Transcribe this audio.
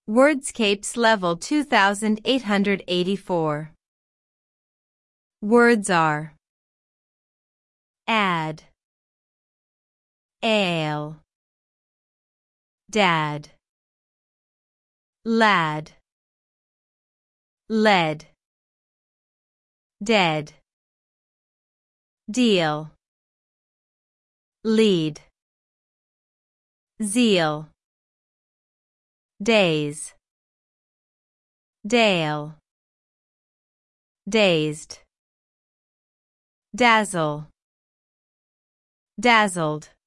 Wordscapes Level 2884. Words are add, ale, dad, lad, lead, dead, deal, lead, zeal, days, dale, dazed, dazzle, dazzled.